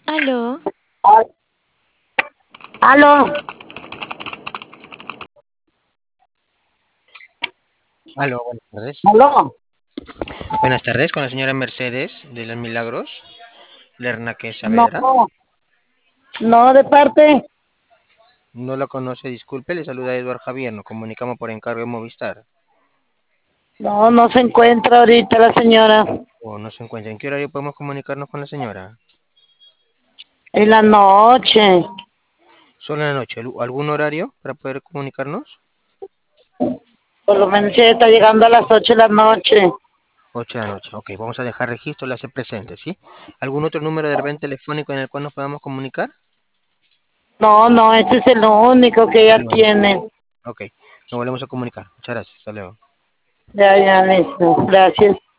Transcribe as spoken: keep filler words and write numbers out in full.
Aló. Al- Aló, Aló, buenas tardes. aló. Buenas tardes, con la señora Mercedes de los Milagros, Lernaque No, Saavedra. no, de parte. No la conoce, disculpe, le saluda Eduardo Javier, nos comunicamos por encargo de Movistar. No, no se encuentra ahorita la señora. O no se encuentra. ¿En qué horario podemos comunicarnos con la señora? En la noche. Solo en la noche. ¿Algún algún horario para poder comunicarnos? Por lo menos ya está llegando a las ocho de la noche. Ocho de la noche. Ok, vamos a dejar registro, la hace presente, ¿sí? ¿Algún otro número de repente telefónico en el cual nos podamos comunicar? No, no, ese es el único que ella El único. tiene. Ok, nos volvemos a comunicar. Muchas gracias, hasta luego. Ya, ya, listo. Gracias.